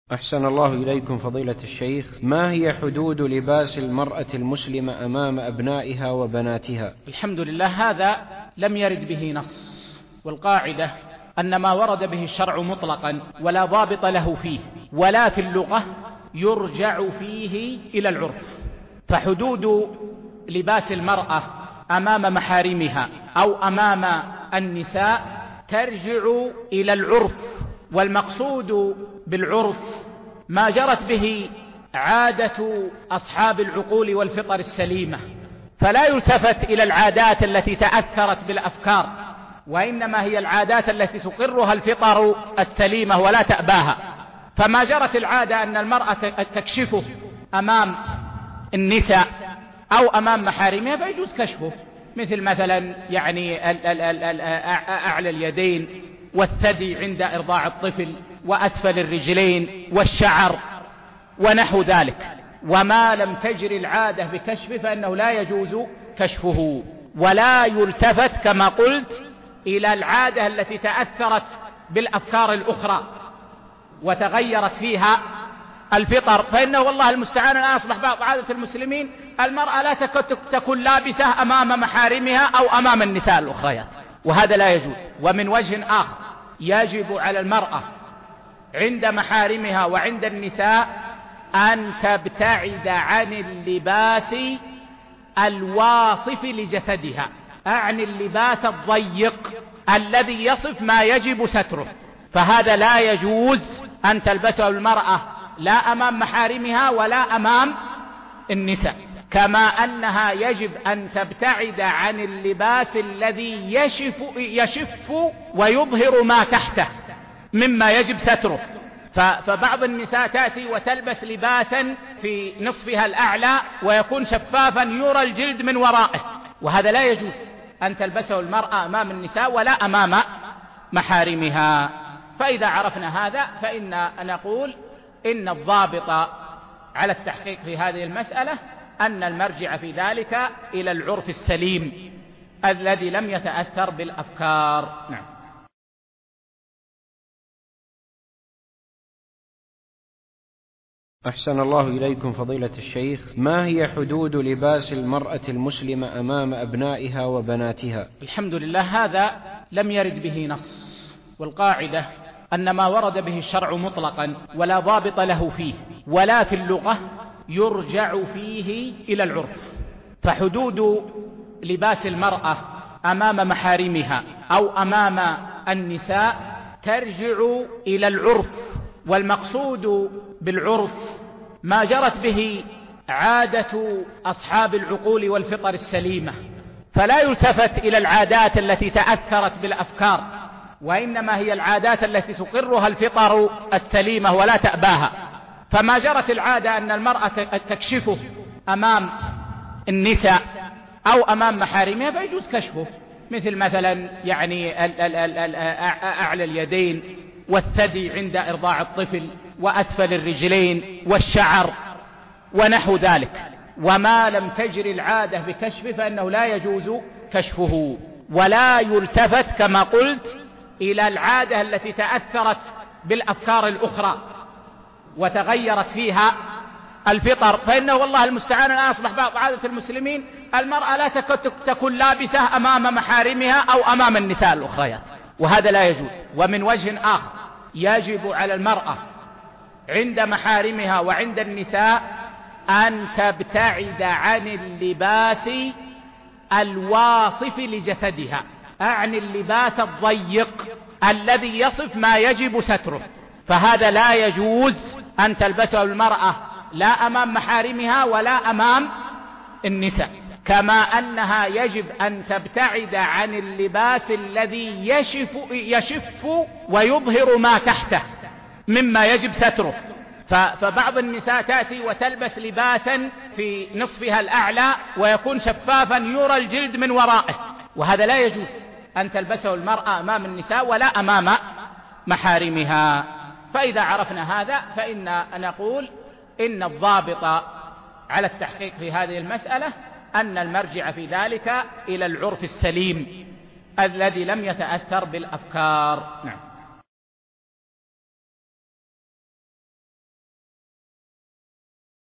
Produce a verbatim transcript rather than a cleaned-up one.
أحسن الله إليكم فضيلة الشيخ، ما هي حدود لباس المرأة المسلمة أمام أبنائها وبناتها؟ الحمد لله، هذا لم يرد به نص، والقاعدة أن ما ورد به الشرع مطلقا ولا ضابط له فيه ولا في اللغة يرجع فيه إلى العرف. فحدود لباس المرأة أمام محارمها أو أمام النساء ترجع إلى العرف، والمقصود بالعرف ما جرت به عادة أصحاب العقول والفطر السليمة، فلا يلتفت إلى العادات التي تأثرت بالأفكار، وإنما هي العادات التي تقرها الفطر السليمة ولا تأباها. فما جرت العادة أن المرأة تكشفه أمام النساء أو أمام محارمها فيجوز كشفه، مثل مثلا يعني أعلى اليدين والثدي عند إرضاع الطفل وأسفل الرجلين والشعر ونحو ذلك. وما لم تجري العادة بكشفه فإنه لا يجوز كشفه، ولا يلتفت كما قلت إلى العادة التي تأثرت بالأفكار الأخرى وتغيرت فيها الفطر، فإنه والله المستعان الآن أصبح بعض عادة المسلمين المرأة لا تكون لابسة أمام محارمها أو أمام النساء الأخريات، وهذا لا يجوز. ومن وجه آخر يجب على المرأة عند محارمها وعند النساء أن تبتعد عن اللباس الواصف لجسدها، أعني اللباس الضيق الذي يصف ما يجب ستره، فهذا لا يجوز أن تلبسه المرأة لا أمام محارمها ولا أمام النساء. كما أنها يجب أن تبتعد عن اللباس الذي يشف, يشف ويظهر ما تحته مما يجب ستره. فبعض النساء تأتي وتلبس لباسا في نصفها الأعلى ويكون شفافا يرى الجلد من ورائه، وهذا لا يجوز أن تلبسه المرأة أمام النساء ولا أمام محارمها. فإذا عرفنا هذا فإن نقول إن الضابط على التحقيق في هذه المسألة أن المرجع في ذلك إلى العرف السليم الذي لم يتأثر بالأفكار. نعم. أحسن الله إليكم فضيلة الشيخ، ما هي حدود لباس المرأة المسلمة أمام أبنائها وبناتها؟ الحمد لله، هذا لم يرد به نص، والقاعدة أن ما ورد به الشرع مطلقا ولا ضابط له فيه ولا في اللغة يرجع فيه إلى العرف. فحدود لباس المرأة أمام محارمها أو أمام النساء ترجع إلى العرف، والمقصود بالعرف ما جرت به عادة أصحاب العقول والفطر السليمة، فلا يلتفت إلى العادات التي تأثرت بالأفكار، وإنما هي العادات التي تقرها الفطر السليمة ولا تأباها. فما جرت العادة أن المرأة تكشفه أمام النساء أو أمام محارمها فيجوز كشفه، مثل مثلا يعني أعلى اليدين والثدي عند إرضاع الطفل وأسفل الرجلين والشعر ونحو ذلك. وما لم تجري العادة بكشفه فإنه لا يجوز كشفه، ولا يلتفت كما قلت إلى العادة التي تأثرت بالأفكار الأخرى وتغيرت فيها الفطر، فإنه والله المستعان الآن أصبح بعض عادة المسلمين المرأة لا تكون لابسة أمام محارمها أو أمام النساء الأخريات، وهذا لا يجوز. ومن وجه آخر يجب على المرأة عند محارمها وعند النساء أن تبتعد عن اللباس الواصف لجسدها، أعني اللباس الضيق الذي يصف ما يجب ستره، فهذا لا يجوز أن تلبسه المرأة لا أمام محارمها ولا أمام النساء. كما أنها يجب أن تبتعد عن اللباس الذي يشف, يشف ويظهر ما تحته مما يجب ستره. فبعض النساء تأتي وتلبس لباسا في نصفها الأعلى ويكون شفافا يرى الجلد من ورائه، وهذا لا يجوز أن تلبسه المرأة أمام النساء ولا أمام محارمها. فإذا عرفنا هذا فإن نقول إن الضابط على التحقيق في هذه المسألة أن المرجع في ذلك إلى العرف السليم الذي لم يتأثر بالأفكار. نعم.